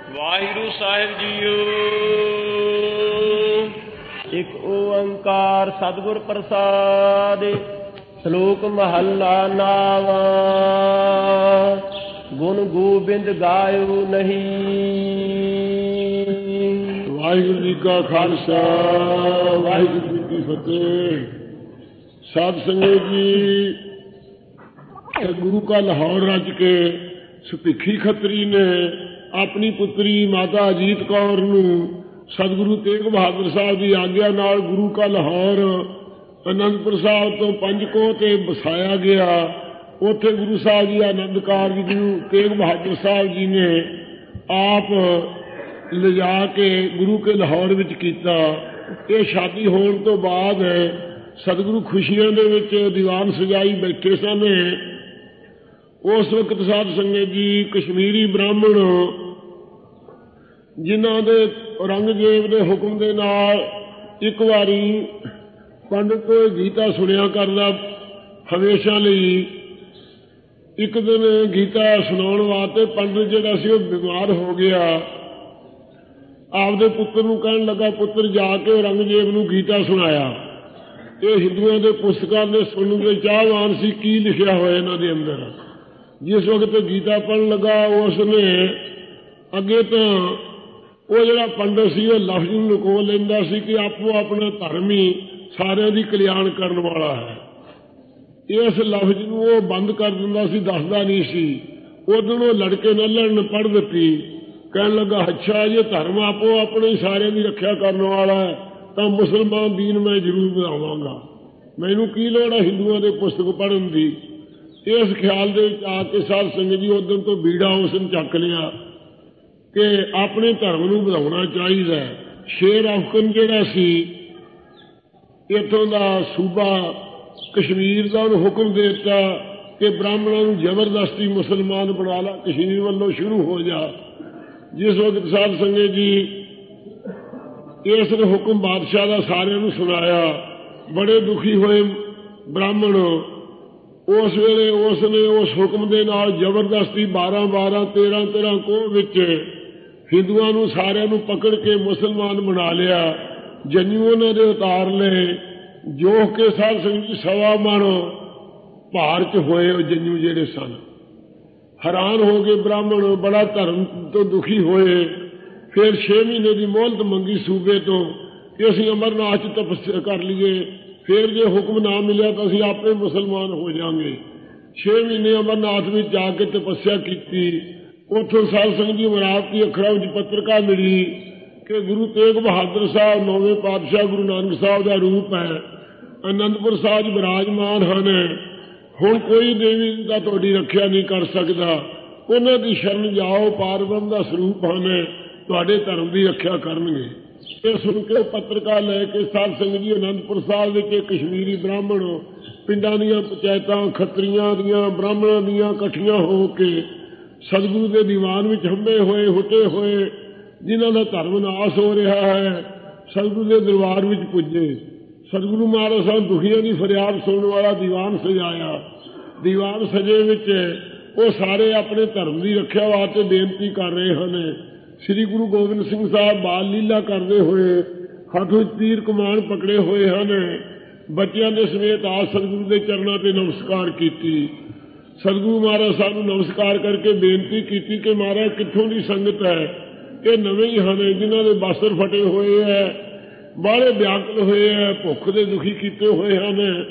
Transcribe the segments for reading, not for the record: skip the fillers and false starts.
ਵਾਹਿਗੁਰੂ ਸਾਹਿਬ JIO. ਇੱਕ ਓੰਕਾਰ ਸਤਿਗੁਰ ਪ੍ਰਸਾਦਿ। ਸ਼ਲੋਕ ਮਹੱਲਾ ਨਾਵਾ। ਗੁਣ ਗੋਬਿੰਦ ਗਾਇਓ ਨਹੀਂ। ਵਾਹਿਗੁਰੂ ਜੀ ਕਾ ਖਾਲਸਾ ਵਾਹਿਗੁਰੂ ਜੀ ਕੀ ਫਤਿਹ। ਸਾਧ ਸੰਗਤ ਜੀ, ਗੁਰੂ ਕਾ ਲਾਹੌਰ ਰਚ ਕੇ ਸੁਭਿੱਖੀ ਖੱਤਰੀ ਨੇ ਆਪਣੀ ਪੁੱਤਰੀ ਮਾਤਾ ਅਜੀਤ ਕੌਰ ਨੂੰ ਸਤਿਗੁਰੂ ਤੇਗ ਬਹਾਦਰ ਸਾਹਿਬ ਦੀ ਆਗਿਆ ਨਾਲ ਗੁਰੂ ਕਾ ਲਾਹੌਰ ਅਨੰਦਪੁਰ ਸਾਹਿਬ ਤੋਂ 5 ਕੋਹ ਤੇ ਵਸਾਇਆ ਗਿਆ। ਉੱਥੇ ਗੁਰੂ ਸਾਹਿਬ ਜੀ ਆਨੰਦ ਕਾਰਜ ਗੁਰੂ ਤੇਗ ਬਹਾਦਰ ਸਾਹਿਬ ਜੀ ਨੇ ਆਪ ਲਿਜਾ ਕੇ ਗੁਰੂ ਕੇ ਲਾਹੌਰ ਵਿੱਚ ਕੀਤਾ। ਇਹ ਸ਼ਾਦੀ ਹੋਣ ਤੋਂ ਬਾਅਦ ਸਤਿਗੁਰੂ ਖੁਸ਼ੀਆਂ ਦੇ ਵਿੱਚ ਦੀਵਾਨ ਸਜਾਈ ਬੈਠੇ ਸਨ। ਉਸ ਵਕਤ ਸਾਧ ਸੰਗਤ ਜੀ ਕਸ਼ਮੀਰੀ ਬ੍ਰਾਹਮਣ ਜਿਨ੍ਹਾਂ ਦੇ ਔਰੰਗਜ਼ੇਬ ਦੇ ਹੁਕਮ ਦੇ ਨਾਲ ਇੱਕ ਵਾਰੀ ਪੰਡਤ ਤੋਂ ਗੀਤਾ ਸੁਣਿਆ ਕਰਦਾ ਹਮੇਸ਼ਾ ਲਈ, ਇੱਕ ਦਿਨ ਗੀਤਾ ਸੁਣਾਉਣ ਵਾਸਤੇ ਪੰਡਤ ਜਿਹੜਾ ਸੀ ਉਹ ਬਿਮਾਰ ਹੋ ਗਿਆ। ਆਪਦੇ ਪੁੱਤਰ ਨੂੰ ਕਹਿਣ ਲੱਗਾ, ਪੁੱਤਰ ਜਾ ਕੇ ਔਰੰਗਜ਼ੇਬ ਨੂੰ ਗੀਤਾ ਸੁਣਾਇਆ। ਇਹ ਹਿੰਦੂਆਂ ਦੇ ਪੁਸਤਕਾਂ ਦੇ ਸੁਣਨ ਦੇ ਚਾਹਵਾਨ ਸੀ ਕੀ ਲਿਖਿਆ ਹੋਇਆ ਇਹਨਾਂ ਦੇ ਅੰਦਰ। ਜਿਸ ਵਕਤ ਗੀਤਾ ਪੜ੍ਹਨ ਲੱਗਾ ਉਸ ਨੇ ਅੱਗੇ ਤਾਂ ਉਹ ਜਿਹੜਾ ਪੰਡਤ ਸੀ ਉਹ ਲਫ਼ਜ਼ ਨੂੰ ਲੁਕੋ ਲੈਂਦਾ ਸੀ ਕਿ ਆਪੋ ਆਪਣਾ ਧਰਮ ਹੀ ਸਾਰਿਆਂ ਦੀ ਕਲਿਆਣ ਕਰਨ ਵਾਲਾ ਹੈ। ਇਸ ਲਫ਼ਜ਼ ਨੂੰ ਉਹ ਬੰਦ ਕਰ ਦਿੰਦਾ ਸੀ, ਦੱਸਦਾ ਨਹੀਂ ਸੀ। ਉਦੋਂ ਉਹ ਲੜਕੇ ਨਾਲ ਲੜਨ ਪੜ੍ਹ ਦਿੱਤੀ। ਕਹਿਣ ਲੱਗਾ, ਅੱਛਾ ਇਹ ਧਰਮ ਆਪੋ ਆਪਣੇ ਹੀ ਸਾਰਿਆਂ ਦੀ ਰੱਖਿਆ ਕਰਨ ਵਾਲਾ ਹੈ ਤਾਂ ਮੁਸਲਮਾਨ ਦੀਨ ਮੈਂ ਜ਼ਰੂਰ ਬਣਾਵਾਂਗਾ। ਮੈਨੂੰ ਕੀ ਲੋੜ ਹੈ ਹਿੰਦੂਆਂ ਦੇ ਪੁਸਤਕ ਪੜ੍ਹਨ ਦੀ। ਇਸ ਖਿਆਲ ਦੇ ਵਿੱਚ ਆ ਕੇ ਸਾਧ ਸੰਗਤ ਜੀ ਉਦੋਂ ਤੋਂ ਬੀੜਾ ਉਸ ਨੂੰ ਚੱਕ ਲਿਆ ਕਿ ਆਪਣੇ ਧਰਮ ਨੂੰ ਵਧਾਉਣਾ ਚਾਹੀਦਾ। ਸ਼ੇਰ ਅਫਗਨ ਜਿਹੜਾ ਸੀ ਇੱਥੋਂ ਦਾ ਸੂਬਾ ਕਸ਼ਮੀਰ ਦਾ, ਉਹਨੂੰ ਹੁਕਮ ਦੇ ਦਿੱਤਾ ਕਿ ਬ੍ਰਾਹਮਣਾਂ ਨੂੰ ਜ਼ਬਰਦਸਤੀ ਮੁਸਲਮਾਨ ਬਣਾ ਲਾ, ਕਸ਼ਮੀਰ ਵੱਲੋਂ ਸ਼ੁਰੂ ਹੋ ਜਾ। ਜਿਸ ਵਕਤ ਸਾਧ ਸੰਗਤ ਜੀ ਇਸ ਨੇ ਹੁਕਮ ਬਾਦਸ਼ਾਹ ਦਾ ਸਾਰਿਆਂ ਨੂੰ ਸੁਣਾਇਆ। ਬੜੇ ਦੁਖੀ ਹੋਏ ਬ੍ਰਾਹਮਣ। ਉਸ ਵੇਲੇ ਉਸ ਨੇ ਉਸ ਹੁਕਮ ਦੇ ਨਾਲ ਜ਼ਬਰਦਸਤੀ 12-12, 13-13 ਕੋਹ ਵਿੱਚ ਹਿੰਦੂਆਂ ਨੂੰ ਸਾਰਿਆਂ ਨੂੰ ਪਕੜ ਕੇ ਮੁਸਲਮਾਨ ਬਣਾ ਲਿਆ। ਜੰਨੂ ਉਹਨਾਂ ਦੇ ਉਤਾਰ ਲਏ, ਜੋ ਕਿ ਸਾਧ ਸੰਗਤ ਜੀ 1.25 ਮਣ ਭਾਰ 'ਚ ਹੋਏ। ਉਹ ਜੰਨੂ ਜਿਹੜੇ ਸਨ ਹੈਰਾਨ ਹੋ ਗਏ ਬ੍ਰਾਹਮਣ, ਬੜਾ ਧਰਮ ਤੋਂ ਦੁਖੀ ਹੋਏ। ਫਿਰ 6 ਮਹੀਨੇ ਦੀ ਮੋਹਲਤ ਮੰਗੀ ਸੂਬੇ ਤੋਂ ਕਿ ਅਸੀਂ ਅਮਰਨਾਥ 'ਚ ਤਪੱਸਿਆ ਕਰ ਲਈਏ, ਫਿਰ ਜੇ ਹੁਕਮ ਨਾ ਮਿਲਿਆ ਤਾਂ ਅਸੀਂ ਆਪੇ ਮੁਸਲਮਾਨ ਹੋ ਜਾਵਾਂਗੇ। 6 ਮਹੀਨੇ ਅਮਰਨਾਥ ਵਿੱਚ ਜਾ ਕੇ ਤਪੱਸਿਆ ਕੀਤੀ। ਉੱਥੋਂ ਸਾਧ ਸੰਗਤ ਜੀ ਮਰਾਵਤੀ ਅੱਖਰਾਂ ਵਿੱਚ ਪੱਤਰਕਾ ਮਿਲੀ ਕਿ ਗੁਰੂ ਤੇਗ ਬਹਾਦਰ ਸਾਹਿਬ 9ਵੇਂ ਪਾਤਸ਼ਾਹ ਗੁਰੂ ਨਾਨਕ ਸਾਹਿਬ ਦਾ ਰੂਪ ਹੈ, ਅਨੰਦਪੁਰ ਸਾਹਿਬ ਬਿਰਾਜਮਾਨ ਹਨ। ਹੁਣ ਕੋਈ ਦੇਵੀ ਦਾ ਤੁਹਾਡੀ ਰੱਖਿਆ ਨਹੀਂ ਕਰ ਸਕਦਾ, ਉਹਨਾਂ ਦੀ ਸ਼ਰਨ ਜਾਓ, ਪਾਰਬ੍ਰਹਮ ਦਾ ਸਰੂਪ ਹਨ, ਤੁਹਾਡੇ ਧਰਮ ਦੀ ਰੱਖਿਆ ਕਰਨਗੇ। ਇਹ ਸੁਣ ਕੇ ਪੱਤਰਕਾਰ ਲੈ ਕੇ ਸਾਧ ਸੰਗਤ ਜੀ ਅਨੰਦਪੁਰ ਸਾਹਿਬ ਵਿੱਚ ਕਸ਼ਮੀਰੀ ਬ੍ਰਾਹਮਣ ਪਿੰਡਾਂ ਦੀਆਂ ਪੰਚਾਇਤਾਂ, ਖੱਤਰੀਆਂ ਦੀਆਂ, ਬ੍ਰਾਹਮਣਾਂ ਦੀਆਂ ਇਕੱਠੀਆਂ ਹੋ ਕੇ ਸਤਿਗੁਰੂ ਦੇ ਦੀਵਾਨ ਵਿੱਚ ਹੰਭੇ ਹੋਏ, ਹੁਟੇ ਹੋਏ, ਜਿਨ੍ਹਾਂ ਦਾ ਧਰਮ ਨਾਸ ਹੋ ਰਿਹਾ ਹੈ, ਸਤਿਗੁਰੂ ਦੇ ਦਰਬਾਰ ਵਿੱਚ ਪੁੱਜੇ। ਸਤਿਗੁਰੂ ਮਹਾਰਾਜ ਸਾਹਿਬ ਦੁਖੀਆਂ ਦੀ ਫਰਿਆਦ ਸੁਣਨ ਵਾਲਾ ਦੀਵਾਨ ਸਜਾਇਆ। ਦੀਵਾਨ ਸਜੇ ਵਿੱਚ ਉਹ ਸਾਰੇ ਆਪਣੇ ਧਰਮ ਦੀ ਰੱਖਿਆ ਵਾਸਤੇ ਬੇਨਤੀ ਕਰ ਰਹੇ ਹਨ। ਸ੍ਰੀ ਗੁਰੂ ਗੋਬਿੰਦ ਸਿੰਘ ਸਾਹਿਬ ਬਾਲ ਲੀਲਾ ਕਰਦੇ ਹੋਏ ਹੱਥ ਵਿੱਚ ਤੀਰ ਕਮਾਨ ਪਕੜੇ ਹੋਏ ਹਨ। ਬੱਚਿਆਂ ਦੇ ਸਮੇਤ ਆ ਸਤਿਗੁਰੂ ਦੇ ਚਰਨਾਂ ਤੇ ਨਮਸਕਾਰ ਕੀਤੀ। ਸਤਿਗੁਰੂ ਮਹਾਰਾਜ ਸਾਹਿਬ ਨੂੰ ਨਮਸਕਾਰ ਕਰਕੇ ਬੇਨਤੀ ਕੀਤੀ ਕਿ ਮਹਾਰਾਜ ਕਿੱਥੋਂ ਦੀ ਸੰਗਤ ਹੈ? ਇਹ ਨਵੇਂ ਹੀ ਹਨ, ਜਿਨ੍ਹਾਂ ਦੇ ਬਸਤਰ ਫਟੇ ਹੋਏ ਹੈ, ਬਾਹਲੇ ਵਿਆਕੁਲ ਹੋਏ ਹੈ, ਭੁੱਖ ਦੇ ਦੁਖੀ ਕੀਤੇ ਹੋਏ ਹਨ।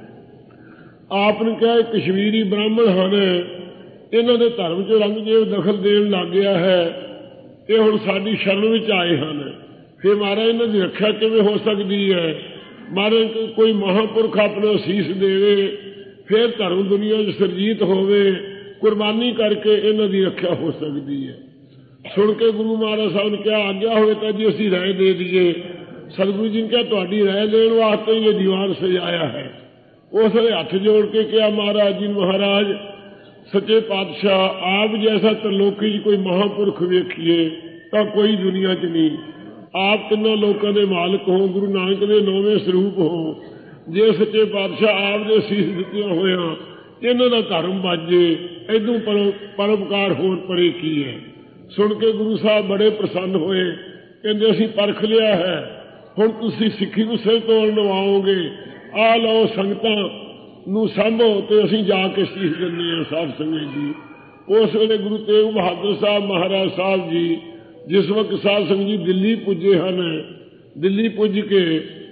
ਆਪ ਨੇ ਕਿਹਾ ਕਸ਼ਮੀਰੀ ਬ੍ਰਾਹਮਣ ਹਨ, ਇਹਨਾਂ ਦੇ ਧਰਮ 'ਚ ਔਰੰਗਜ਼ੇਬ ਦਖਲ ਦੇਣ ਲੱਗ ਗਿਆ ਹੈ, ਇਹ ਹੁਣ ਸਾਡੀ ਸ਼ਰਨ ਵਿੱਚ ਆਏ ਹਨ। ਫਿਰ ਮਹਾਰਾਜ ਇਹਨਾਂ ਦੀ ਰੱਖਿਆ ਕਿਵੇਂ ਹੋ ਸਕਦੀ ਹੈ? ਮਹਾਰਾਜ ਕੋਈ ਮਹਾਂਪੁਰਖ ਆਪਣਾ ਸੀਸ ਦੇਵੇ, ਫਿਰ ਧਰਮ ਦੁਨੀਆ 'ਚ ਸਰਜੀਤ ਹੋਵੇ, ਕੁਰਬਾਨੀ ਕਰਕੇ ਇਹਨਾਂ ਦੀ ਰੱਖਿਆ ਹੋ ਸਕਦੀ ਹੈ। ਸੁਣ ਕੇ ਗੁਰੂ ਮਹਾਰਾਜ ਸਾਹਿਬ ਨੇ ਕਿਹਾ, ਆਗਿਆ ਹੋਵੇ ਤਾਂ ਜੀ ਅਸੀਂ ਰਾਏ ਦੇ ਦਈਏ। ਸਤਿਗੁਰੂ ਜੀ ਨੇ ਕਿਹਾ, ਤੁਹਾਡੀ ਰਾਏ ਦੇਣ ਵਾਸਤੇ ਇਹ ਦੀਵਾਨ ਸਜਾਇਆ ਹੈ। ਉਸ ਨੇ ਹੱਥ ਜੋੜ ਕੇ ਕਿਹਾ, ਮਹਾਰਾਜ ਜੀ, ਮਹਾਰਾਜ ਸੱਚੇ ਪਾਤਸ਼ਾਹ, ਆਪ ਜੈਸਾ ਤਰਲੋਕੀ 'ਚ ਕੋਈ ਮਹਾਂਪੁਰਖ ਵੇਖੀਏ ਤਾਂ ਕੋਈ ਦੁਨੀਆ 'ਚ ਨਹੀਂ। ਆਪ ਤਿੰਨਾਂ ਲੋਕਾਂ ਦੇ ਮਾਲਕ ਹੋ, ਗੁਰੂ ਨਾਨਕ ਦੇ 9ਵੇਂ ਸਰੂਪ ਹੋ। ਜੇ ਸੱਚੇ ਪਾਤਸ਼ਾਹ ਆਪ ਦੇ ਸੀਸ ਦਿੱਤਿਆਂ ਹੋਇਆਂ ਇਹਨਾਂ ਦਾ ਧਰਮ ਬਾਜੇ, ਇਦੋਂ ਪਰਉਪਕਾਰ ਹੋਰ ਪਰੇ ਕੀ ਹੈ। ਸੁਣ ਕੇ ਗੁਰੂ ਸਾਹਿਬ ਬੜੇ ਪ੍ਰਸੰਨ ਹੋਏ। ਕਹਿੰਦੇ ਅਸੀਂ ਪਰਖ ਲਿਆ ਹੈ, ਹੁਣ ਤੁਸੀਂ ਸਿੱਖੀ ਨੂੰ ਸਿਰ ਤੋੜ ਨਵਾਓਗੇ। ਆ ਲਓ ਸੰਗਤਾਂ ਨੂੰ ਸਾਂਭੋ ਤੇ ਅਸੀਂ ਜਾ ਕੇ ਸੀਸ ਦਿੰਦੇ ਹਾਂ ਸਾਧ ਸੰਗਤ ਜੀ। ਉਸ ਵੇਲੇ ਗੁਰੂ ਤੇਗ ਬਹਾਦਰ ਸਾਹਿਬ ਮਹਾਰਾਜ ਸਾਹਿਬ ਜੀ ਜਿਸ ਵਕਤ ਸਾਧ ਸੰਗਤ ਜੀ ਦਿੱਲੀ ਪੁੱਜੇ ਹਨ, ਦਿੱਲੀ ਪੁੱਜ ਕੇ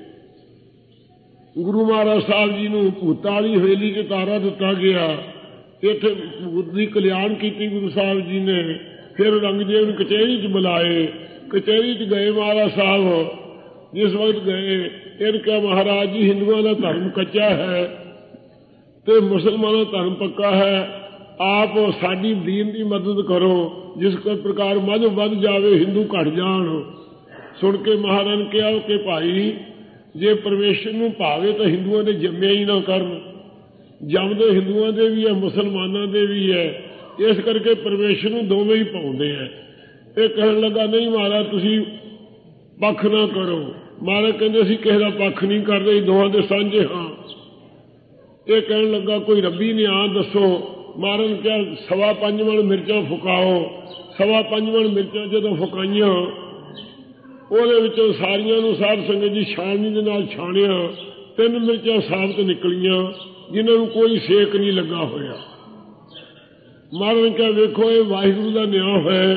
ਗੁਰੂ ਮਹਾਰਾਜ ਸਾਹਿਬ ਜੀ ਨੂੰ ਭੂਤਾਂ ਵਾਲੀ ਹਵੇਲੀ 'ਚ ਤਾਰਾ ਦਿੱਤਾ ਗਿਆ। ਇੱਥੇ ਭੂਤ ਦੀ ਕਲਿਆਣ ਕੀਤੀ ਗੁਰੂ ਸਾਹਿਬ ਜੀ ਨੇ। ਫਿਰ ਔਰੰਗਜ਼ੇਬ ਨੂੰ ਕਚਹਿਰੀ 'ਚ ਬੁਲਾਏ, ਕਚਹਿਰੀ 'ਚ ਗਏ ਮਹਾਰਾਜ ਸਾਹਿਬ। ਜਿਸ ਵਕਤ ਗਏ ਇਹਨੇ ਕਿਹਾ ਮਹਾਰਾਜ ਜੀ ਹਿੰਦੂਆਂ ਦਾ ਧਰਮ ਕੱਚਾ ਹੈ ਤੇ ਮੁਸਲਮਾਨਾਂ ਦਾ ਧਰਮ ਪੱਕਾ ਹੈ, ਆਪ ਸਾਡੀ ਦੀਨ ਦੀ ਮਦਦ ਕਰੋ, ਜਿਸ ਪ੍ਰਕਾਰ ਮੱਝ ਵੱਧ ਜਾਵੇ ਹਿੰਦੂ ਘਟ ਜਾਣ। ਸੁਣ ਕੇ ਮਹਾਰਾਜ ਨੇ ਕਿਹਾ ਕਿ ਭਾਈ ਜੇ ਪਰਮੇਸ਼ਰ ਨੂੰ ਭਾਵੇ ਤਾਂ ਹਿੰਦੂਆਂ ਦੇ ਜੰਮਿਆ ਹੀ ਨਾ ਕਰਨ। ਜੰਮਦੇ ਹਿੰਦੂਆਂ ਦੇ ਵੀ ਹੈ, ਮੁਸਲਮਾਨਾਂ ਦੇ ਵੀ ਹੈ, ਇਸ ਕਰਕੇ ਪਰਮੇਸ਼ਰ ਨੂੰ ਦੋਵੇਂ ਹੀ ਪਾਉਂਦੇ ਹੈ। ਇਹ ਕਹਿਣ ਲੱਗਾ ਨਹੀਂ ਮਹਾਰਾਜ ਤੁਸੀਂ ਪੱਖ ਨਾ ਕਰੋ। ਮਹਾਰਾਜ ਕਹਿੰਦੇ ਅਸੀਂ ਕਿਸੇ ਦਾ ਪੱਖ ਨਹੀਂ ਕਰਦੇ, ਦੋਹਾਂ ਦੇ ਸਾਂਝੇ ਹਾਂ। ਇਹ ਕਹਿਣ ਲੱਗਾ ਕੋਈ ਰੱਬੀ ਨਿਆਂ ਦੱਸੋ। ਮਹਾਰਾਜ ਨੇ ਕਿਹਾ 5.25 ਮਣ ਮਿਰਚਾਂ ਫੁਕਾਓ। 5.25 ਮਣ ਮਿਰਚਾਂ ਜਦੋਂ ਫੁਕਾਈਆਂ ਉਹਦੇ ਵਿੱਚੋਂ ਸਾਰੀਆਂ ਨੂੰ ਸਾਧ ਸੰਗਤ ਜੀ ਛਾਣਨੀ ਦੇ ਨਾਲ ਛਾਣਿਆ, 3 ਮਿਰਚਾਂ ਸਾਬਤ ਨਿਕਲੀਆਂ ਜਿਨ੍ਹਾਂ ਨੂੰ ਕੋਈ ਸੇਕ ਨਹੀਂ ਲੱਗਾ ਹੋਇਆ। ਮਹਾਰਾਜ ਨੇ ਕਿਹਾ ਵੇਖੋ ਇਹ ਵਾਹਿਗੁਰੂ ਦਾ ਨਿਆਂ ਹੋਇਆ।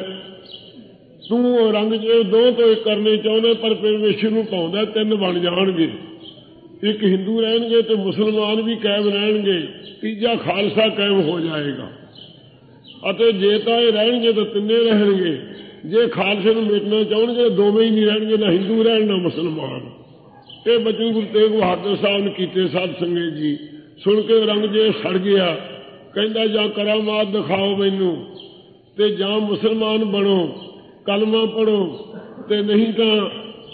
ਤੂੰ ਔਰੰਗਜ਼ੇਬ 2 ਤੋਂ 1 ਕਰਨੇ ਚਾਹੁੰਦਾ ਪਰ ਪਰਮੇਸ਼ਰ ਨੂੰ ਪਾਉਂਦਾ 3 ਬਣ ਜਾਣਗੇ। ਇੱਕ ਹਿੰਦੂ ਰਹਿਣਗੇ ਤੇ ਮੁਸਲਮਾਨ ਵੀ ਕਾਇਮ ਰਹਿਣਗੇ, ਤੀਜਾ ਖਾਲਸਾ ਕਾਇਮ ਹੋ ਜਾਏਗਾ। ਅਤੇ ਜੇ ਤਾਂ ਇਹ ਰਹਿਣਗੇ ਤਾਂ 3 ਰਹਿਣਗੇ, ਜੇ ਖਾਲਸੇ ਨੂੰ ਮਿਟਣਾ ਚਾਹੁਣਗੇ ਦੋਵੇਂ ਹੀ ਨਹੀਂ ਰਹਿਣਗੇ, ਨਾ ਹਿੰਦੂ ਰਹਿਣ ਨਾ ਮੁਸਲਮਾਨ। ਇਹ ਬਚਨ ਗੁਰੂ ਤੇਗ ਬਹਾਦਰ ਸਾਹਿਬ ਨੇ ਕੀਤੇ ਸਾਧ ਸੰਗਤ ਜੀ। ਸੁਣ ਕੇ ਔਰੰਗਜ਼ੇਬ ਸੜ ਗਿਆ, ਕਹਿੰਦਾ ਜਾਂ ਕਰਾਮਾਤ ਦਿਖਾਓ ਮੈਨੂੰ ਤੇ ਜਾਂ ਮੁਸਲਮਾਨ ਬਣੋ, ਕਲਮਾ ਪੜੋ, ਤੇ ਨਹੀਂ ਤਾਂ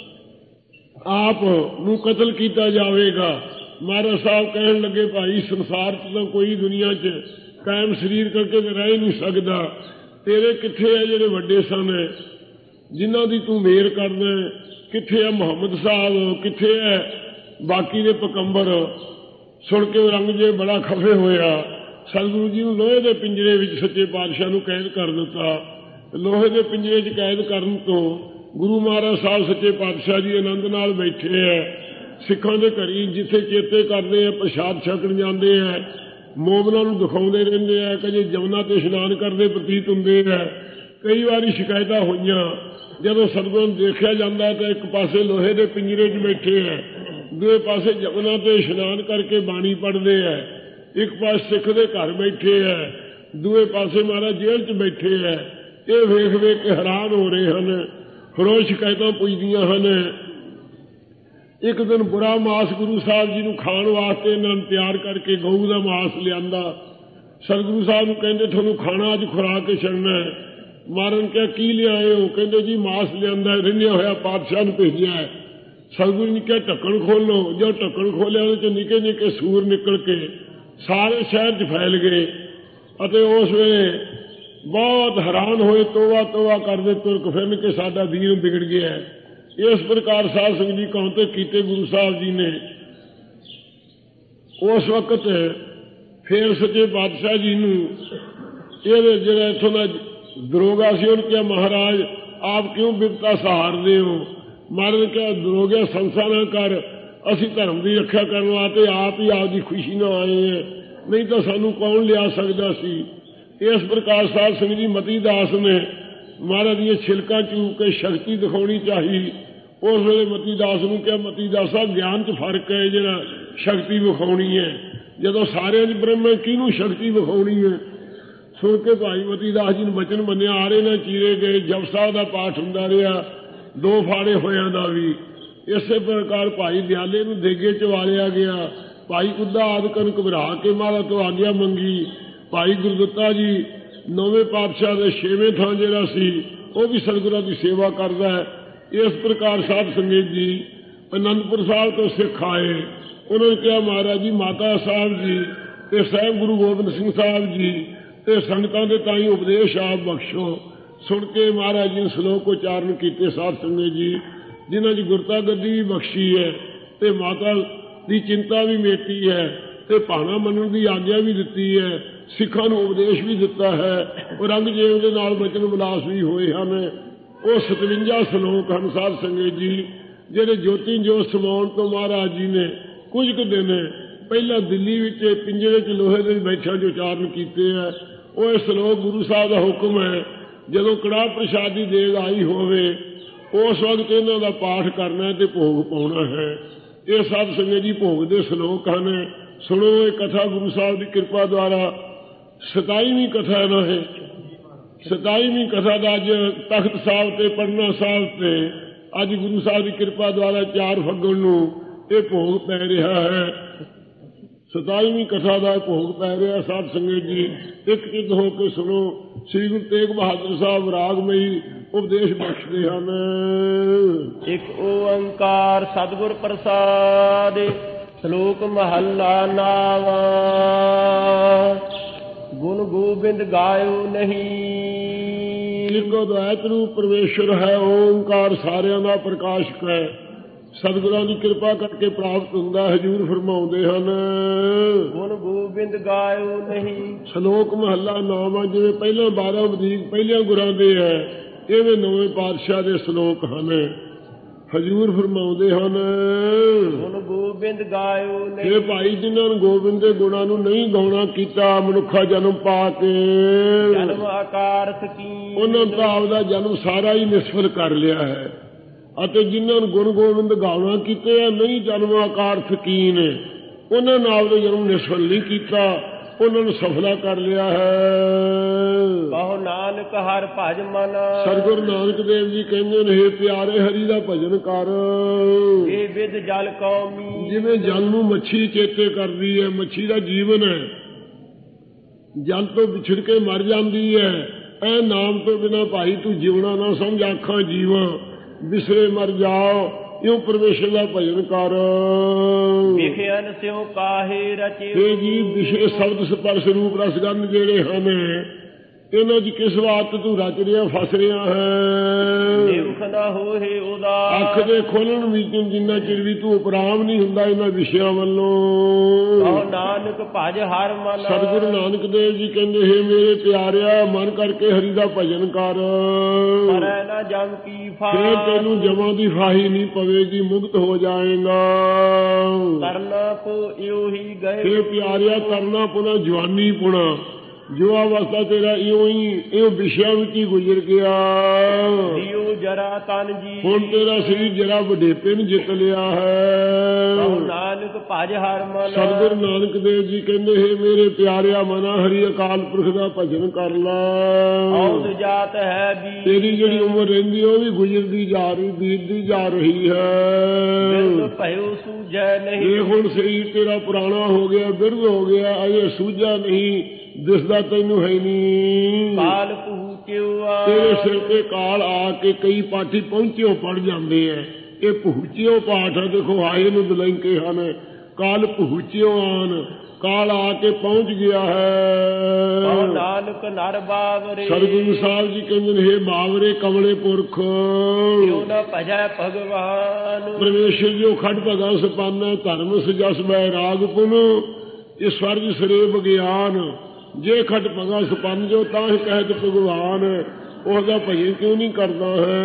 ਆਪ ਨੂੰ ਕਤਲ ਕੀਤਾ ਜਾਵੇਗਾ। ਮਹਾਰਾਜ ਸਾਹਿਬ ਕਹਿਣ ਲੱਗੇ ਭਾਈ ਸੰਸਾਰ 'ਚ ਤਾਂ ਕੋਈ ਦੁਨੀਆ 'ਚ ਕਾਇਮ ਸਰੀਰ ਕਰਕੇ ਤਾਂ ਰਹਿ ਨਹੀਂ ਸਕਦਾ। ਤੇਰੇ ਕਿੱਥੇ ਹੈ ਜਿਹੜੇ ਵੱਡੇ ਸਨ ਜਿਨ੍ਹਾਂ ਦੀ ਤੂੰ ਮੇਰ ਕਰਦਾ? ਕਿੱਥੇ ਹੈ ਮੁਹੰਮਦ ਸਾਹਿਬ, ਕਿੱਥੇ ਹੈ ਬਾਕੀ ਦੇ ਪਕੰਬਰ? ਸੁਣ ਕੇ ਔਰੰਗਜ਼ੇਬ ਬੜਾ ਖਫੇ ਹੋਇਆ। ਸਤਿਗੁਰੂ ਜੀ ਨੂੰ ਲੋਹੇ ਦੇ ਪਿੰਜਰੇ ਵਿੱਚ ਸੱਚੇ ਪਾਤਸ਼ਾਹ ਨੂੰ ਕੈਦ ਕਰ ਦਿੱਤਾ। ਲੋਹੇ ਦੇ ਪਿੰਜਰੇ 'ਚ ਕੈਦ ਕਰਨ ਤੋਂ ਗੁਰੂ ਮਹਾਰਾਜ ਸਾਹਿਬ ਸੱਚੇ ਪਾਤਸ਼ਾਹ ਜੀ ਆਨੰਦ ਨਾਲ ਬੈਠੇ ਹੈ। ਸਿੱਖਾਂ ਦੇ ਘਰੀ ਜਿੱਥੇ ਚੇਤੇ ਕਰਦੇ ਆ ਪ੍ਰਸ਼ਾਦ ਛਕਣ ਜਾਂਦੇ ਆ, ਮੋਮਨਾਂ ਨੂੰ ਦਿਖਾਉਂਦੇ ਰਹਿੰਦੇ ਆ, ਕਦੇ ਜਮਨਾ ਤੇ ਇਸ਼ਨਾਨ ਕਰਦੇ ਪ੍ਰਤੀਤ ਹੁੰਦੇ ਆ। ਕਈ ਵਾਰੀ ਸ਼ਿਕਾਇਤਾਂ ਹੋਈਆਂ, ਜਦੋਂ ਸਤਿਗੁਰਾਂ ਨੂੰ ਦੇਖਿਆ ਜਾਂਦਾ ਤਾਂ ਇੱਕ ਪਾਸੇ ਲੋਹੇ ਦੇ ਪਿੰਜਰੇ 'ਚ ਬੈਠੇ ਆ, ਦੂਏ ਪਾਸੇ ਜਮਨਾ ਤੇ ਇਸ਼ਨਾਨ ਕਰਕੇ ਬਾਣੀ ਪੜ੍ਹਦੇ ਆ। ਇੱਕ ਪਾਸੇ ਸਿੱਖ ਦੇ ਘਰ ਬੈਠੇ ਆ, ਦੂਏ ਪਾਸੇ ਮਹਾਰਾਜ ਜੇਲ੍ਹ 'ਚ ਬੈਠੇ ਆ। ਇਹ ਵੇਖ ਵੇਖ ਕੇ ਹੈਰਾਨ ਹੋ ਰਹੇ ਹਨ, ਰੋਜ਼ ਸ਼ਿਕਾਇਤਾਂ ਪੁੱਜਦੀਆਂ ਹਨ। ਇੱਕ ਦਿਨ ਬੁਰਾ ਮਾਸ ਗੁਰੂ ਸਾਹਿਬ ਜੀ ਨੂੰ ਖਾਣ ਵਾਸਤੇ ਇਹਨਾਂ ਨੇ ਤਿਆਰ ਕਰਕੇ ਗਊ ਦਾ ਮਾਸ ਲਿਆਂਦਾ। ਸਤਿਗੁਰੂ ਸਾਹਿਬ ਨੂੰ ਕਹਿੰਦੇ ਤੁਹਾਨੂੰ ਖਾਣਾ ਅੱਜ ਖੁਰਾਕ ਕੇ ਛੱਡਣਾ ਹੈ। ਮਹਾਰਾਜ ਨੇ ਕਿਹਾ ਕੀ ਲਿਆਏ ਹੋ? ਕਹਿੰਦੇ ਜੀ ਮਾਸ ਲਿਆਂਦਾ, ਰਿੰਨਿਆ ਹੋਇਆ ਪਾਤਸ਼ਾਹ ਨੂੰ ਭੇਜਿਆ ਹੈ। ਸਤਿਗੁਰੂ ਨੇ ਕਿਹਾ ਢੱਕਣ ਖੋਲੋ। ਜਦੋਂ ਢੱਕਣ ਖੋਲਿਆ ਉਹਦੇ 'ਚ ਨਿੱਕੇ ਨਿੱਕੇ ਸੂਰ ਨਿਕਲ ਕੇ ਸਾਰੇ ਸ਼ਹਿਰ 'ਚ ਫੈਲ ਗਏ ਅਤੇ ਉਸ ਵੇਲੇ ਬਹੁਤ ਹੈਰਾਨ ਹੋਏ, ਤੋਬਾ ਤੋਬਾ ਕਰਦੇ ਤੁਰਕ ਫਿਰਨ ਕੇ ਸਾਡਾ ਦੀਨ ਵਿਗੜ ਗਿਆ ਹੈ। ਇਸ ਪ੍ਰਕਾਰ ਸਾਧ ਸੰਗਤ ਜੀ ਕੌਂਤੇ ਕੀਤੇ ਗੁਰੂ ਸਾਹਿਬ ਜੀ ਨੇ। ਉਸ ਵਕਤ ਫਿਰ ਸੱਚੇ ਪਾਤਸ਼ਾਹ ਜੀ ਨੂੰ ਇਹਦੇ ਜਿਹੜਾ ਇੱਥੋਂ ਦਾ ਦਰੋਗਾ ਸੀ ਉਹਨੇ ਕਿਹਾ ਮਹਾਰਾਜ ਆਪ ਕਿਉਂ ਬਿਪਤਾ ਸਹਾਰਦੇ ਹੋ? ਮਹਾਰਾਜ ਨੇ ਕਿਹਾ ਦਰੋਗਿਆ ਸੰਸਾ ਨਾ ਕਰ, ਅਸੀਂ ਧਰਮ ਦੀ ਰੱਖਿਆ ਕਰਨ ਵਾਸਤੇ ਆਪ ਹੀ ਆਪਦੀ ਖੁਸ਼ੀ ਨਾਲ ਆਏ ਹਾਂ, ਨਹੀਂ ਤਾਂ ਸਾਨੂੰ ਕੌਣ ਲਿਆ ਸਕਦਾ ਸੀ। ਇਸ ਪ੍ਰਕਾਰ ਸਾਧ ਸੰਗਤ ਜੀ ਮਤੀ ਦਾਸ ਨੇ ਮਹਾਰਾਜ ਦੀਆਂ ਛਿਲਕਾਂ ਚੂਕ ਕੇ ਸ਼ਕਤੀ ਦਿਖਾਉਣੀ ਚਾਹੀ। ਉਸ ਵੇਲੇ ਮਤੀ ਦਾਸ ਨੂੰ ਕਿਹਾ ਮਤੀ ਦਾਸਾ ਗਿਆਨ 'ਚ ਫਰਕ ਹੈ ਜਿਹੜਾ ਸ਼ਕਤੀ ਵਿਖਾਉਣੀ ਹੈ, ਜਦੋਂ ਸਾਰਿਆਂ 'ਚ ਬ੍ਰਹਮ ਹੈ ਕਿਹਨੂੰ ਸ਼ਕਤੀ ਵਿਖਾਉਣੀ ਹੈ? ਸੁਣ ਕੇ ਭਾਈ ਮਤੀ ਦਾਸ ਜੀ ਨੂੰ ਬਚਨ ਮੰਨਿਆ, ਆਰੇ ਨਾ ਚੀਰੇ ਗਏ, ਜਪ ਸਾਹਿਬ ਦਾ ਪਾਠ ਹੁੰਦਾ ਰਿਹਾ, 2 ਫਾੜੇ ਹੋਇਆਂ ਦਾ ਵੀ। ਇਸੇ ਪ੍ਰਕਾਰ ਭਾਈ ਦਿਆਲੇ ਨੂੰ ਦੇਗੇ 'ਚ ਵਾਲਿਆ ਗਿਆ। ਭਾਈ ਕੁੱਦਾ ਆਦਿਕਨ ਘਬਰਾ ਕੇ ਮਹਾਰਾਜ ਤੋਂ ਆਗਿਆ ਮੰਗੀ। ਭਾਈ ਗੁਰਦਿੱਤਾ ਜੀ 9ਵੇਂ ਪਾਤਸ਼ਾਹ ਦੇ 6ਵੇਂ ਥਾਂ ਜਿਹੜਾ ਸੀ ਉਹ ਵੀ ਸਤਿਗੁਰਾਂ ਦੀ ਸੇਵਾ ਕਰਦਾ ਹੈ। ਇਸ ਪ੍ਰਕਾਰ ਸਾਧ ਸੰਗਤ ਜੀ ਅਨੰਦਪੁਰ ਸਾਹਿਬ ਤੋਂ ਸਿੱਖ ਆਏ। ਉਹਨਾਂ ਨੇ ਕਿਹਾ ਮਹਾਰਾਜ ਜੀ ਮਾਤਾ ਸਾਹਿਬ ਜੀ ਤੇ ਸਾਹਿਬ ਗੁਰੂ ਗੋਬਿੰਦ ਸਿੰਘ ਸਾਹਿਬ ਜੀ ਤੇ ਸੰਗਤਾਂ ਦੇ ਤਾਈਂ ਉਪਦੇਸ਼ ਆਪ ਬਖਸ਼ੋ। ਸੁਣ ਕੇ ਮਹਾਰਾਜ ਜੀ ਨੇ ਸ਼ਲੋਕ ਉਚਾਰਨ ਕੀਤੇ ਸਾਧ ਸੰਗਤ ਜੀ, ਜਿਨ੍ਹਾਂ ਦੀ ਗੁਰਤਾ ਗੱਦੀ ਵੀ ਬਖਸ਼ੀ ਹੈ ਤੇ ਮਾਤਾ ਦੀ ਚਿੰਤਾ ਵੀ ਮੇਟੀ ਹੈ ਤੇ ਭਾਣਾ ਮੰਨਣ ਦੀ ਆਗਿਆ ਵੀ ਦਿੱਤੀ ਹੈ। ਸਿੱਖਾਂ ਨੂੰ ਉਪਦੇਸ਼ ਵੀ ਦਿੱਤਾ ਹੈ। ਉਹ ਔਰੰਗਜ਼ੇਬ ਦੇ ਨਾਲ ਬਚਨ ਵਿਲਾਸ ਵੀ ਹੋਏ ਹਨ। ਉਹ 57 ਸ਼ਲੋਕ ਹਨ ਸਾਧ ਸੰਗਤ ਜੀ, ਜਿਹੜੇ ਜੋਤੀ ਜੋਤ ਸਮਾਉਣ ਤੋਂ ਮਹਾਰਾਜ ਜੀ ਨੇ ਕੁਝ ਕੁ ਦਿਨ ਪਹਿਲਾਂ ਦਿੱਲੀ ਵਿੱਚ ਪਿੰਜਰੇ 'ਚ ਲੋਹੇ ਦੇ ਬੈਠਿਆਂ ਜੋ ਉਚਾਰਨ ਕੀਤੇ ਹੈ। ਉਹ ਇਹ ਸ਼ਲੋਕ ਗੁਰੂ ਸਾਹਿਬ ਦਾ ਹੁਕਮ ਹੈ, ਜਦੋਂ ਕੜਾਹ ਪ੍ਰਸ਼ਾਦ ਦੀ ਦੇਗ ਆਈ ਹੋਵੇ ਉਸ ਵਕਤ ਇਹਨਾਂ ਦਾ ਪਾਠ ਕਰਨਾ ਤੇ ਭੋਗ ਪਾਉਣਾ ਹੈ। ਇਹ ਸਾਧ ਸੰਗਤ ਜੀ ਭੋਗ ਦੇ ਸ਼ਲੋਕ ਹਨ। ਸੁਣੋ ਇਹ ਕਥਾ ਗੁਰੂ ਸਾਹਿਬ ਦੀ ਕਿਰਪਾ ਦੁਆਰਾ 27ਵੀਂ ਕਥਾ ਨਾ ਹੈ। 27ਵੀਂ ਕਥਾ ਦਾ ਅੱਜ ਤਖਤ ਸਾਹਿਬ ਤੇ ਪਟਨਾ ਸਾਹਿਬ ਤੇ ਅੱਜ ਗੁਰੂ ਸਾਹਿਬ ਦੀ ਕਿਰਪਾ ਦੁਆਰਾ 4 ਫੱਗਣ ਨੂੰ ਇਹ ਭੋਗ ਪੈ ਰਿਹਾ ਹੈ। 27ਵੀਂ ਕਥਾ ਦਾ ਭੋਗ ਪੈ ਰਿਹਾ ਸਾਧ ਸੰਗਤ ਜੀ। ਇੱਕ ਚਿੱਤ ਹੋ ਕੇ ਸੁਣੋ। ਸ੍ਰੀ ਗੁਰੂ ਤੇਗ ਬਹਾਦਰ ਸਾਹਿਬ ਰਾਗਮਈ ਉਪਦੇਸ਼ ਬਖਸ਼ਦੇ ਹਨ। ਇੱਕ ਓੰਕਾਰ ਸਤਿਗੁਰ ਪ੍ਰਸਾਦ। ਸ਼ਲੋਕ ਮਹੱਲਾ ਨਾਵਾ। ਗੁਣ ਗੋਬਿੰਦ ਗਾਇਓ ਨਹੀਂ। ਇੱਕ ਅਦਵੈਤ ਰੂਪ ਪਰਮੇਸ਼ਰ ਹੈ, ਓੰਕਾਰ ਸਾਰਿਆਂ ਦਾ ਪ੍ਰਕਾਸ਼ਕ ਹੈ। ਸਤਿਗੁਰਾਂ ਦੀ ਕਿਰਪਾ ਕਰਕੇ ਪ੍ਰਾਪਤ ਹੁੰਦਾ। ਹਜ਼ੂਰ ਫਰਮਾਉਂਦੇ ਹਨ ਗੁਣ ਗੋਬਿੰਦ ਗਾਇਓ ਨਹੀਂ। ਸ਼ਲੋਕ ਮਹੱਲਾ ਨਾਵਾਂ ਜਿਵੇਂ ਪਹਿਲਾਂ 12 ਵਧੀਕ ਪਹਿਲਿਆਂ ਗੁਰਾਂ ਦੇ ਹੈ, ਇਵੇਂ ਨਵੇਂ ਪਾਤਸ਼ਾਹ ਦੇ ਸ਼ਲੋਕ ਹਨ। ਹਜ਼ੂਰ ਫਰਮਾਉਂਦੇ ਹਨ ਗੁਣ ਗੋਬਿੰਦ ਗਾਇਓ ਨਹੀਂ। ਇਹ ਭਾਈ ਜਿਨ੍ਹਾਂ ਨੂੰ ਗੋਬਿੰਦ ਦੇ ਗੁਣਾਂ ਨੂੰ ਨਹੀਂ ਗਾਉਣਾ ਕੀਤਾ, ਮਨੁੱਖਾ ਜਨਮ ਪਾ ਕੇ ਜਨਮ ਆਕਾਰ ਸਕੀਨ, ਉਹਨਾਂ ਦਾ ਆਪਦਾ ਜਨਮ ਸਾਰਾ ਹੀ ਨਿਸਫਲ ਕਰ ਲਿਆ ਹੈ। ਅਤੇ ਜਿਨ੍ਹਾਂ ਨੂੰ ਗੁਣ ਗੋਬਿੰਦ ਗਾਉਣਾ ਕੀਤੇ ਆ, ਨਹੀਂ ਜਨਮ ਆਕਾਰ ਸਕੀਨ, ਉਹਨਾਂ ਨੇ ਆਪਦਾ ਜਨਮ ਨਿਸਫਲ ਨਹੀਂ ਕੀਤਾ, ਉਹਨਾਂ ਨੂੰ ਸਫਲਾ ਕਰ ਲਿਆ ਹੈ। ਕਹੋ ਨਾਨਕ ਹਰਿ ਭਜ ਮਨ। ਸਤਿਗੁਰੂ ਨਾਨਕ ਦੇਵ ਜੀ ਕਹਿੰਦੇ ਨੇ, ਹੇ ਪਿਆਰੇ ਹਰੀ ਦਾ ਭਜਨ ਕਰ। ਇਹ ਵਿਦ ਜਲ ਕੌਮੀ। ਜਿਵੇਂ ਜਲ ਨੂੰ ਮੱਛੀ ਚੇਤੇ ਕਰਦੀ ਹੈ, ਮੱਛੀ ਦਾ ਜੀਵਨ ਹੈ, ਜਲ ਤੋਂ ਵਿਛੜ ਕੇ ਮਰ ਜਾਂਦੀ ਹੈ। ਇਹ ਨਾਮ ਤੋਂ ਬਿਨਾਂ ਭਾਈ ਤੂੰ ਜਿਉਣਾ ਨਾ ਸਮਝ, ਆਖਾਂ ਜੀਵਾਂ ਬਿਸਰੇ ਮਰ ਜਾਓ। ਇਉਂ ਪਰਮੇਸ਼ਰ ਦਾ ਭਜਨ ਕਰ। ਵਿਖਿਆਨ ਸਿਉ ਕਾਹੇ ਰਚੇ। ਇਹ ਜੀ ਵਿਸ਼ੇ ਸ਼ਬਦ ਸਪਰਸ਼ ਰੂਪ ਰਸਗੰਧ ਜਿਹੜੇ ਹਨ, ਇਹਨਾਂ 'ਚ ਕਿਸ ਬਾਤ ਤੂੰ ਰਚ ਰਿਹਾ, ਫਸ ਰਿਹਾ ਹੈ। ਦੇਖ ਨਾ ਹੋਏ ਉਹਦਾ। ਅੱਖ ਦੇ ਖੋਲਣ ਵਿੱਚ ਜਿੰਨਾ ਚਿਰ ਵੀ ਤੂੰ ਉਪਰਾਮ ਨਹੀਂ ਹੁੰਦਾ ਇਹਨਾਂ ਵਿਸ਼ਿਆਂ ਵੱਲੋਂ। ਕਹੋ ਨਾਨਕ ਭਜ ਹਰਿ ਮਨ। ਸਤਿਗੁਰੂ ਨਾਨਕ ਦੇਵ ਜੀ ਕਹਿੰਦੇ, ਹੇ ਮੇਰੇ ਪਿਆਰਿਆ, ਮਨ ਕਰਕੇ ਹਰੀ ਦਾ ਭਜਨ ਕਰ। ਪਰੈ ਨਾ ਜਮ ਕੀ ਫਾਹ। ਫਿਰ ਤੈਨੂੰ ਜਮਾਂ ਦੀ ਫਾਹੀ ਨਹੀਂ ਪਵੇਗੀ, ਮੁਕਤ ਹੋ ਜਾਏਗਾ। ਕਰਨਾ ਕੋ ਇਉ ਹੀ ਗਏ। ਹੇ ਪਿਆਰਿਆ, ਕਰਨਾ ਪੁਣਾ ਜਵਾਨੀ ਪੁਣਾ, ਜੋ ਅਵਸਥਾ ਤੇਰਾ ਇਉਂ ਹੀ ਇਹ ਵਿਸ਼ਿਆਂ ਵਿੱਚ ਹੀ ਗੁਜ਼ਰ ਗਿਆ। ਜੀਉ ਜਰਾ ਤਨ ਜੀ। ਹੁਣ ਤੇਰਾ ਸਰੀਰ ਜਰਾ ਵਡੇਪੇ ਨੂੰ ਜਿੱਤ ਲਿਆ ਹੈ। ਕਹੋ ਨਾਨਕ ਭਜ ਹਰਿ ਮਨ। ਸਤਿਗੁਰੂ ਨਾਨਕ ਦੇਵ ਜੀ ਕਹਿੰਦੇ, ਹੇ ਮੇਰੇ ਪਿਆਰਿਆ ਮਨਾ, ਹਰੀ ਅਕਾਲ ਪੁਰਖ ਦਾ ਭਜਨ ਕਰ ਲੈ। ਔਦ ਜਾਤ ਹੈ ਵੀ। ਤੇਰੀ ਜਿਹੜੀ ਉਮਰ ਰਹਿੰਦੀ ਉਹ ਵੀ ਗੁਜ਼ਰਦੀ ਜਾ ਰਹੀ, ਬੀਤਦੀ ਜਾ ਰਹੀ ਹੈ। ਬਿਰਧ ਭਇਓ ਸੂਝੈ ਨਹੀਂ। ਇਹ ਹੁਣ ਸਰੀਰ ਤੇਰਾ ਪੁਰਾਣਾ ਹੋ ਗਿਆ, ਬਿਰਧ ਹੋ ਗਿਆ, ਅਜੇ ਸੂਝਾ ਨਹੀਂ, ਦਿਸਦਾ ਤੈਨੂੰ ਹੈ ਨਹੀਂ। ਕਾਲ ਪਹੁੰਚਿਓ ਆ। ਤੇਰੇ ਸਿਰ ਤੇ ਕਾਲ ਆ ਕੇ ਕਈ ਪਾਠੀ ਪਹੁੰਚਿਓ ਪੜ ਜਾਂਦੇ ਐ। ਇਹ ਪਹੁੰਚਿਓ ਪਾਠ ਹੈ। ਦੇਖੋ ਆਏ ਨੂੰ ਦਲੰਕੇ ਹਨ, ਕਾਲ ਪਹੁੰਚਿਓ ਆਨ, ਕਾਲ ਆ ਕੇ ਪਹੁੰਚ ਗਿਆ ਹੈ। ਕਹੋ ਨਾਨਕ ਨਰ ਬਾਵਰੇ। ਸਤਿਗੁਰੂ ਸਾਹਿਬ ਜੀ ਕਹਿੰਦੇ ਨੇ, ਹੇ ਬਾਵਰੇ ਕਮਲੇ ਪੁਰਖ, ਕਿਉ ਨਾ ਭਜੈ ਭਗਵਾਨ। ਪਰਮੇਸ਼ਰ ਜੋ ਖੜ ਭਗਾ ਸਪਾਨਾ, ਧਰਮ ਸਜਸ ਬੈ ਰਾਗ ਪੁਨ, ਇਹ ਸਵਰਗ ਸਰੇ ਵਿਗਿਆਨ। ਜੇ ਖਟ ਭਗਾ ਸਪੰਨ ਜੋ ਤਾਂ ਹੀ ਕਹਿਤ ਭਗਵਾਨ, ਉਹਦਾ ਭਜਨ ਕਿਉਂ ਨਹੀਂ ਕਰਦਾ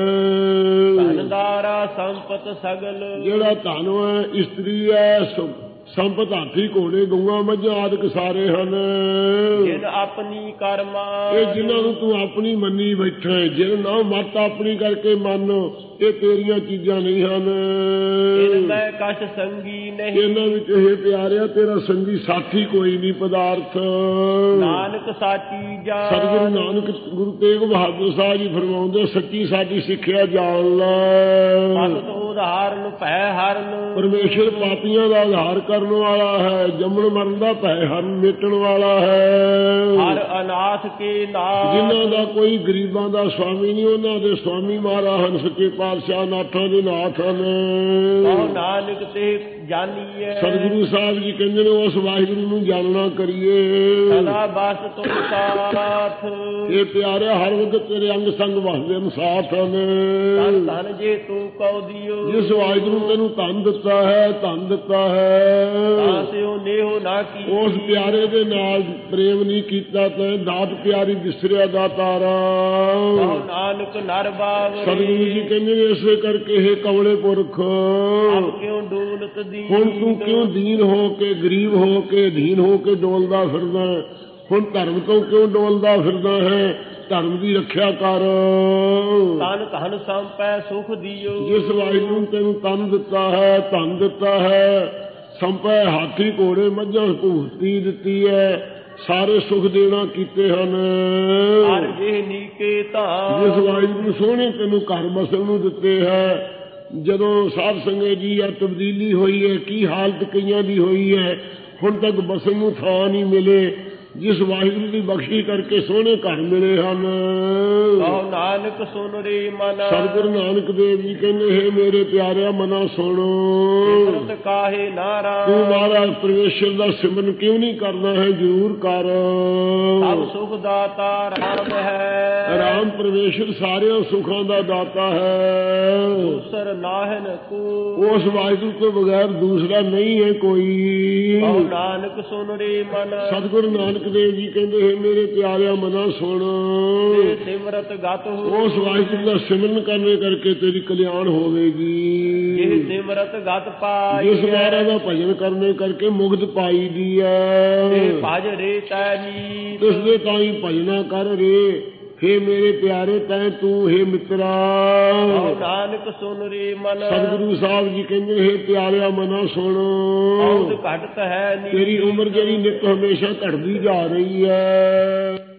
ਹੈ। ਧਨਦਾਰਾ ਸੰਪਤ ਸਗਲ। ਜਿਹੜਾ ਧਨ ਹੈ, ਇਸਤਰੀ ਹੈ, ਸੰਪਤ ਹਾਥੀ ਘੋੜੇ ਗਊਆਂ ਮੱਝਾਂ ਆਦਿਕ ਸਾਰੇ ਹਨ। ਜਿਨ ਆਪਣੀ ਕਰਮਾ। ਇਹ ਜਿਨ੍ਹਾਂ ਨੂੰ ਤੂੰ ਆਪਣੀ ਮੰਨੀ ਬੈਠਾ, ਜਿਨ ਨਾ ਮੱਤ ਆਪਣੀ ਕਰਕੇ ਮੰਨ, ਇਹ ਤੇਰੀਆਂ ਚੀਜ਼ਾਂ ਨਹੀਂ ਹਨ। ਮੈਂ ਕਛ ਸੰਗੀ ਨਹੀਂ। ਇਹਨਾਂ ਵਿੱਚ ਇਹ ਪਿਆਰਿਆ ਤੇਰਾ ਸੰਗੀ ਸਾਥੀ ਕੋਈ ਨਹੀਂ ਪਦਾਰਥ। ਨਾਨਕ ਸਾਚੀ ਜਾਣ। ਸਤਿਗੁਰੂ ਨਾਨਕ ਗੁਰੂ ਤੇਗ ਬਹਾਦਰ ਸਾਹਿਬ ਜੀ ਫਰਮਾਉਂਦੇ, ਸੱਚੀ ਸਾਡੀ ਸਿੱਖਿਆ ਜਾਣ ਲੈ। ਪਤ ਉਧਾਰਨ ਭੈ ਹਰਨ। ਪਰਮੇਸ਼ਰ ਪਾਪੀਆਂ ਦਾ ਉਧਾਰ ਕਰਨ ਵਾਲਾ ਹੈ, ਜੰਮਣ ਮਰਨ ਦਾ ਭੈ ਹਰਨ ਮਿਟਣ ਵਾਲਾ ਹੈ। ਹਰ ਅਨਾਥ ਕੇ ਨਾਥ। ਜਿਨ੍ਹਾਂ ਦਾ ਕੋਈ ਗਰੀਬਾਂ ਦਾ ਸਵਾਮੀ ਨਹੀਂ, ਉਹਨਾਂ ਦੇ ਸਵਾਮੀ ਮਹਾਰਾਜ ਹਨ ਸੱਚੇ ਪਾਤਸ਼ਾਹ, ਨਾਥਾਂ ਦੇ ਨਾਥ ਹਨ। ਕਹੋ ਨਾਨਕ ਤੇ ਜਾਣੀਐ। ਸਤਿਗੁਰੂ ਸਾਹਿਬ ਜੀ ਕਹਿੰਦੇ ਨੇ ਉਸ ਵਾਹਿਗੁਰੂ ਨੂੰ ਜਾਣਨਾ ਕਰੀਏ। ਸਦਾ ਬਸ ਤੁਮ ਸਾਥ, ਇਹ ਪਿਆਰੇ ਹਰ ਵਕਤ ਤੇਰੇ ਅੰਗ ਸੰਗ ਵਸਦੇ ਨੇ, ਸਾਥ ਨੇ। ਧਨ ਧਨ ਜੇ ਤੂੰ ਕਉ ਦਿਓ, ਜਿਸ ਵਾਹਿਗੁਰੂ ਤੈਨੂੰ ਧਨ ਦਿੱਤਾ ਹੈ, ਧਨ ਦਿੱਤਾ ਹੈ, ਤਾਸਿਓ ਨੇਹੋ ਨਾ ਕੀ। ਉਸ ਪਿਆਰੇ ਦੇ ਨਾਲ ਪ੍ਰੇਮ ਨਹੀਂ ਕੀਤਾ ਤੈਂ, ਦਾਤ ਪਿਆਰੀ ਵਿਸਰਿਆ ਦਾਤਾਰਾ। ਕਹੋ ਨਾਨਕ ਨਰ ਬਾਵਰੇ, ਸਤਿਗੁਰੂ ਜੀ ਕਹਿੰਦੇ ਨੇ ਇਸੇ ਕਰਕੇ ਇਹ ਕਮਲੇ ਪੁਰਖ ਆਪ ਕਿਉਂ ਡੋਲਤ ਦੀਨ। ਹੁਣ ਤੂੰ ਕਿਉਂ ਦੀਨ ਹੋ ਕੇ, ਗਰੀਬ ਹੋ ਕੇ, ਅਧੀਨ ਹੋ ਕੇ ਡੋਲਦਾ ਫਿਰਦਾ ਹੈ? ਹੁਣ ਧਰਮ ਤੋਂ ਕਿਉਂ ਡੋਲਦਾ ਫਿਰਦਾ ਹੈ? ਧਰਮ ਦੀ ਰੱਖਿਆ ਕਰ। ਤਨ ਧਨ ਸੰਪੈ ਸੁਖ ਦਿਓ, ਜਿਸ ਵਾਹਿਗੁਰੂ ਨੇ ਤੈਨੂੰ ਤਨ ਦਿੱਤਾ ਹੈ, ਧਨ ਦਿੱਤਾ ਹੈ, ਸੰਪੈ ਹਾਥੀ ਘੋੜੇ ਮੱਝਾਂ ਭੂਤੀ ਦਿੱਤੀ ਹੈ, ਸਾਰੇ ਸੁਖ ਦੇਣਾ ਕੀਤੇ ਹਨ। ਹਰ ਜੇ ਨੀਕੇ ਧਾਮ, ਜਿਸ ਵਾਹਿਗੁਰੂ ਸੋਹਣੇ ਤੈਨੂੰ ਘਰ ਬਸਣ ਨੂੰ ਦਿੱਤੇ ਹੈ। ਜਦੋਂ ਸਾਧ ਸੰਗਤ ਜੀ ਆ ਤਬਦੀਲੀ ਹੋਈ ਹੈ, ਕੀ ਹਾਲਤ ਕਈਆਂ ਦੀ ਹੋਈ ਹੈ, ਹੁਣ ਤੱਕ ਬਸਣ ਨੂੰ ਥਾਂ ਨਹੀਂ ਮਿਲੇ। ਜਿਸ ਵਾਹਿਗੁਰੂ ਦੀ ਬਖਸ਼ੀ ਕਰਕੇ ਸੋਹਣੇ ਘਰ ਮਿਲੇ ਹਨ। ਕਹੋ ਨਾਨਕ ਸੁਨ ਰੇ ਮਨ, ਸਤਿਗੁਰੂ ਨਾਨਕ ਦੇਵ ਜੀ ਕਹਿੰਦੇ ਹੈ ਮੇਰੇ ਪਿਆਰਿਆ ਮਨਾ ਸੁਣੋ। ਸਿਮਰਤ ਕਾਹੇ ਨਾਰਾ, ਤੂੰ ਮਹਾਰਾਜ ਪਰਮੇਸ਼ਰ ਦਾ ਸਿਮਰਨ ਕਿਉਂ ਨਹੀਂ ਕਰਦਾ ਹੈ? ਜ਼ਰੂਰ ਕਰ। ਸਭ ਸੁਖ ਦਾਤਾ ਰਾਮ ਹੈ, ਰਾਮ ਪਰਮੇਸ਼ਰ ਸਾਰਿਆਂ ਸੁੱਖਾਂ ਦਾ ਦਾਤਾ ਹੈ। ਦੂਸਰ ਨਾਹਨ ਕੋ, ਉਸ ਵਾਹਿਗੁਰੂ ਤੋਂ ਬਗੈਰ ਦੂਸਰਾ ਨਹੀਂ ਹੈ ਕੋਈ। ਕਹੋ ਨਾਨਕ ਸੁਨ ਰੇ ਮਨ, ਸਤਿਗੁਰੂ ਨਾਨਕ ਦੇਵ ਜੀ ਕਹਿੰਦੇ ਹੈ ਮੇਰੇ ਪਿਆਰਿਆ ਮਨਾ ਸੁਣ। ਤੇ ਸਿਮਰਤ ਗਤ ਹੋ, ਉਸ ਵਾਹਿਗੁਰੂ ਦਾ ਸਿਮਰਨ ਕਰਨੇ ਕਰਕੇ ਤੇਰੀ ਕਲਿਆਣ ਹੋਵੇਗੀ। ਇਹ ਸਿਮਰਤ ਗਤ ਪਾਈ, ਜਿਸ ਮਹਾਰਾਜ ਦਾ ਭਜਨ ਕਰਨੇ ਕਰਕੇ ਮੁਕਤ ਪਾਈ ਦੀ ਹੈ। ਤੇ ਭਜ ਰੇ ਤੈ ਨੀਤ, ਇਸ ਦੇ ਤਾਈ ਭਜਨਾ ਕਰ ਰੇ। ਹੇ ਮੇਰੇ ਪਿਆਰੇ ਤੈਂ ਤੂੰ ਹੈ ਮਿੱਤਰਾ। ਕਹੋ ਨਾਨਕ ਸੁਨ ਰੇ ਮਨ, ਸਤਿਗੁਰੂ ਸਾਹਿਬ ਜੀ ਕਹਿੰਦੇ ਹੈ ਪਿਆਰਿਆ ਮਨਾ ਸੁਣ। ਔਦ ਘਟਤ ਹੈ ਨੀ, ਤੇਰੀ ਉਮਰ ਜਿਹੜੀ ਨਿਤ ਹਮੇਸ਼ਾ ਘਟਦੀ ਜਾ ਰਹੀ ਹੈ।